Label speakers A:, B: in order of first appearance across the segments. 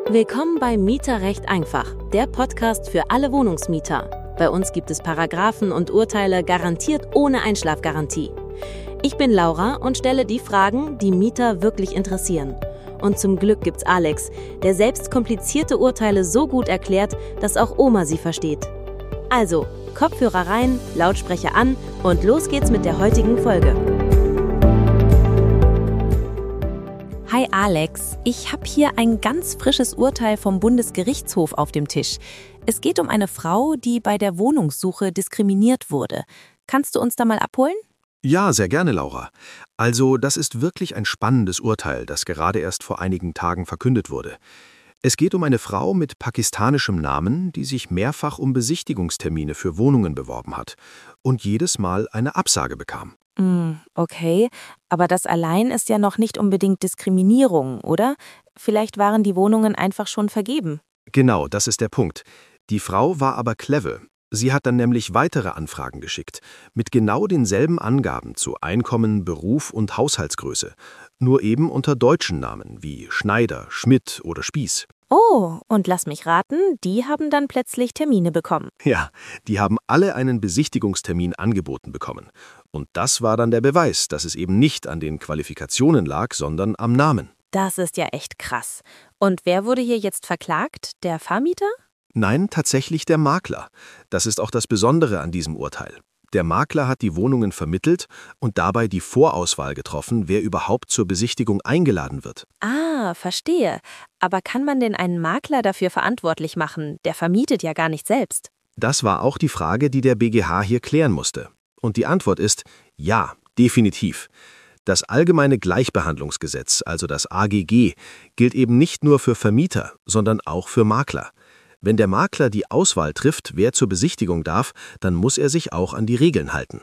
A: Willkommen bei Mieterrecht einfach, der Podcast für alle Wohnungsmieter. Bei uns gibt es Paragraphen und Urteile garantiert ohne Einschlafgarantie. Ich bin Laura und stelle die Fragen, die Mieter wirklich interessieren. Und zum Glück gibt's Alex, der selbst komplizierte Urteile so gut erklärt, dass auch Oma sie versteht. Also, Kopfhörer rein, Lautsprecher an und los geht's mit der heutigen Folge. Hi Alex, ich habe hier ein ganz frisches Urteil vom Bundesgerichtshof auf dem Tisch. Es geht um eine Frau, die bei der Wohnungssuche diskriminiert wurde. Kannst du uns da mal abholen?
B: Ja, sehr gerne, Laura. Also, das ist wirklich ein spannendes Urteil, das gerade erst vor einigen Tagen verkündet wurde. Es geht um eine Frau mit pakistanischem Namen, die sich mehrfach um Besichtigungstermine für Wohnungen beworben hat und jedes Mal eine Absage bekam.
A: Okay, aber das allein ist ja noch nicht unbedingt Diskriminierung, oder? Vielleicht waren die Wohnungen einfach schon vergeben.
B: Genau, das ist der Punkt. Die Frau war aber clever. Sie hat dann nämlich weitere Anfragen geschickt, mit genau denselben Angaben zu Einkommen, Beruf und Haushaltsgröße, nur eben unter deutschen Namen wie Schneider, Schmidt oder Spieß.
A: Oh, und lass mich raten, die haben dann plötzlich Termine bekommen.
B: Ja, die haben alle einen Besichtigungstermin angeboten bekommen. Und das war dann der Beweis, dass es eben nicht an den Qualifikationen lag, sondern am Namen.
A: Das ist ja echt krass. Und wer wurde hier jetzt verklagt? Der Vermieter?
B: Nein, tatsächlich der Makler. Das ist auch das Besondere an diesem Urteil. Der Makler hat die Wohnungen vermittelt und dabei die Vorauswahl getroffen, wer überhaupt zur Besichtigung eingeladen wird.
A: Ah, verstehe. Aber kann man denn einen Makler dafür verantwortlich machen? Der vermietet ja gar nicht selbst.
B: Das war auch die Frage, die der BGH hier klären musste. Und die Antwort ist ja, definitiv. Das Allgemeine Gleichbehandlungsgesetz, also das AGG, gilt eben nicht nur für Vermieter, sondern auch für Makler. Wenn der Makler die Auswahl trifft, wer zur Besichtigung darf, dann muss er sich auch an die Regeln halten.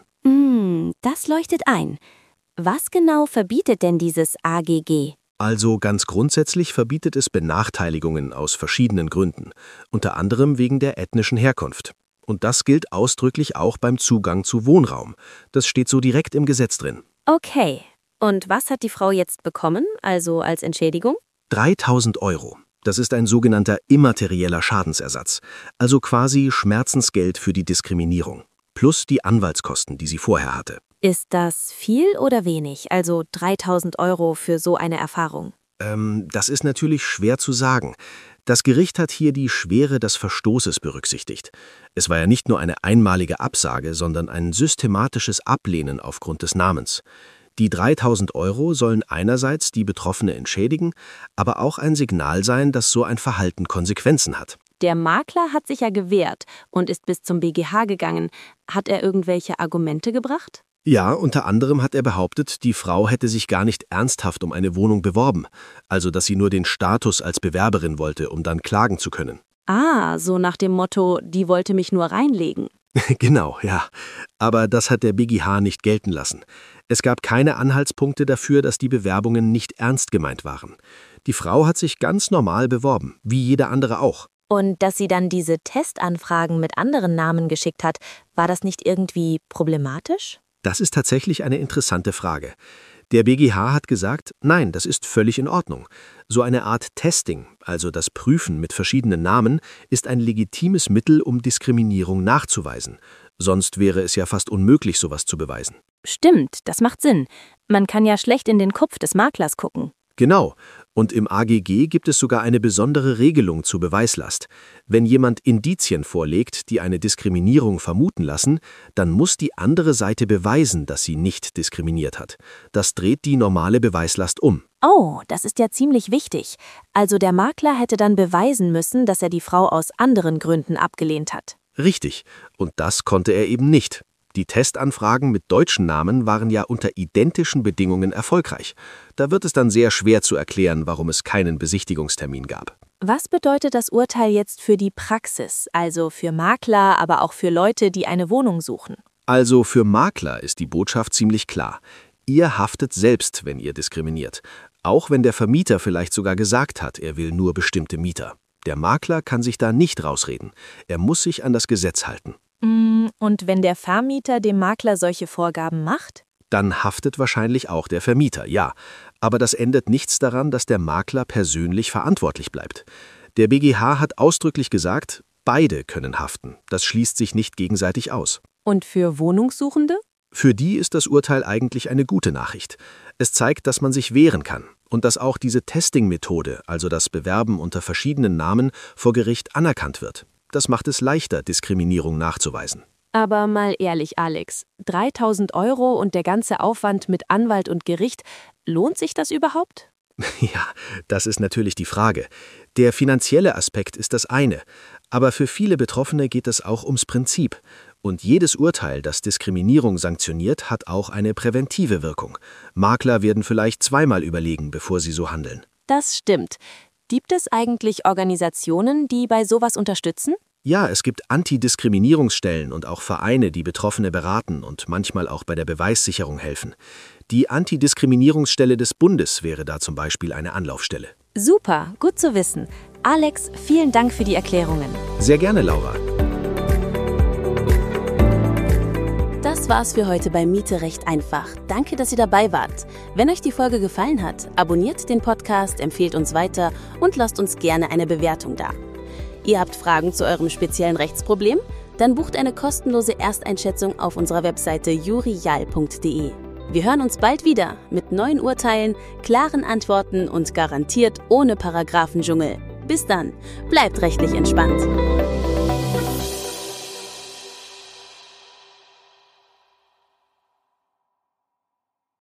A: Das leuchtet ein. Was genau verbietet denn dieses AGG?
B: Also ganz grundsätzlich verbietet es Benachteiligungen aus verschiedenen Gründen, unter anderem wegen der ethnischen Herkunft. Und das gilt ausdrücklich auch beim Zugang zu Wohnraum. Das steht so direkt im Gesetz drin.
A: Okay. Und was hat die Frau jetzt bekommen, also als Entschädigung?
B: 3.000 Euro. Das ist ein sogenannter immaterieller Schadensersatz, also quasi Schmerzensgeld für die Diskriminierung, plus die Anwaltskosten, die sie vorher hatte.
A: Ist das viel oder wenig, also 3.000 Euro für so eine Erfahrung?
B: Das ist natürlich schwer zu sagen. Das Gericht hat hier die Schwere des Verstoßes berücksichtigt. Es war ja nicht nur eine einmalige Absage, sondern ein systematisches Ablehnen aufgrund des Namens. Die 3.000 Euro sollen einerseits die Betroffene entschädigen, aber auch ein Signal sein, dass so ein Verhalten Konsequenzen hat.
A: Der Makler hat sich ja gewehrt und ist bis zum BGH gegangen. Hat er irgendwelche Argumente gebracht?
B: Ja, unter anderem hat er behauptet, die Frau hätte sich gar nicht ernsthaft um eine Wohnung beworben, also dass sie nur den Status als Bewerberin wollte, um dann klagen zu können.
A: Ah, so nach dem Motto, die wollte mich nur reinlegen.
B: Genau, ja. Aber das hat der BGH nicht gelten lassen. Es gab keine Anhaltspunkte dafür, dass die Bewerbungen nicht ernst gemeint waren. Die Frau hat sich ganz normal beworben, wie jeder andere auch.
A: Und dass sie dann diese Testanfragen mit anderen Namen geschickt hat, war das nicht irgendwie problematisch?
B: Das ist tatsächlich eine interessante Frage. Der BGH hat gesagt, nein, das ist völlig in Ordnung. So eine Art Testing, also das Prüfen mit verschiedenen Namen, ist ein legitimes Mittel, um Diskriminierung nachzuweisen. Sonst wäre es ja fast unmöglich, sowas zu beweisen.
A: Stimmt, das macht Sinn. Man kann ja schlecht in den Kopf des Maklers gucken.
B: Genau. Und im AGG gibt es sogar eine besondere Regelung zur Beweislast. Wenn jemand Indizien vorlegt, die eine Diskriminierung vermuten lassen, dann muss die andere Seite beweisen, dass sie nicht diskriminiert hat. Das dreht die normale Beweislast um.
A: Oh, das ist ja ziemlich wichtig. Also der Makler hätte dann beweisen müssen, dass er die Frau aus anderen Gründen abgelehnt hat.
B: Richtig. Und das konnte er eben nicht. Die Testanfragen mit deutschen Namen waren ja unter identischen Bedingungen erfolgreich. Da wird es dann sehr schwer zu erklären, warum es keinen Besichtigungstermin gab.
A: Was bedeutet das Urteil jetzt für die Praxis, also für Makler, aber auch für Leute, die eine Wohnung suchen?
B: Also für Makler ist die Botschaft ziemlich klar. Ihr haftet selbst, wenn ihr diskriminiert. Auch wenn der Vermieter vielleicht sogar gesagt hat, er will nur bestimmte Mieter. Der Makler kann sich da nicht rausreden. Er muss sich an das Gesetz halten.
A: Und wenn der Vermieter dem Makler solche Vorgaben macht?
B: Dann haftet wahrscheinlich auch der Vermieter, ja. Aber das ändert nichts daran, dass der Makler persönlich verantwortlich bleibt. Der BGH hat ausdrücklich gesagt, beide können haften. Das schließt sich nicht gegenseitig aus.
A: Und für Wohnungssuchende?
B: Für die ist das Urteil eigentlich eine gute Nachricht. Es zeigt, dass man sich wehren kann und dass auch diese Testing-Methode, also das Bewerben unter verschiedenen Namen, vor Gericht anerkannt wird. Das macht es leichter, Diskriminierung nachzuweisen.
A: Aber mal ehrlich, Alex, 3.000 € und der ganze Aufwand mit Anwalt und Gericht, lohnt sich das überhaupt?
B: Ja, das ist natürlich die Frage. Der finanzielle Aspekt ist das eine, aber für viele Betroffene geht es auch ums Prinzip. Und jedes Urteil, das Diskriminierung sanktioniert, hat auch eine präventive Wirkung. Makler werden vielleicht zweimal überlegen, bevor sie so handeln.
A: Das stimmt. Gibt es eigentlich Organisationen, die bei sowas unterstützen?
B: Ja, es gibt Antidiskriminierungsstellen und auch Vereine, die Betroffene beraten und manchmal auch bei der Beweissicherung helfen. Die Antidiskriminierungsstelle des Bundes wäre da zum Beispiel eine Anlaufstelle.
A: Super, gut zu wissen. Alex, vielen Dank für die Erklärungen.
B: Sehr gerne, Laura.
A: Das war's für heute bei Miete recht einfach. Danke, dass ihr dabei wart. Wenn euch die Folge gefallen hat, abonniert den Podcast, empfehlt uns weiter und lasst uns gerne eine Bewertung da. Ihr habt Fragen zu eurem speziellen Rechtsproblem? Dann bucht eine kostenlose Ersteinschätzung auf unserer Webseite jurial.de. Wir hören uns bald wieder mit neuen Urteilen, klaren Antworten und garantiert ohne Paragraphendschungel. Bis dann, bleibt rechtlich entspannt.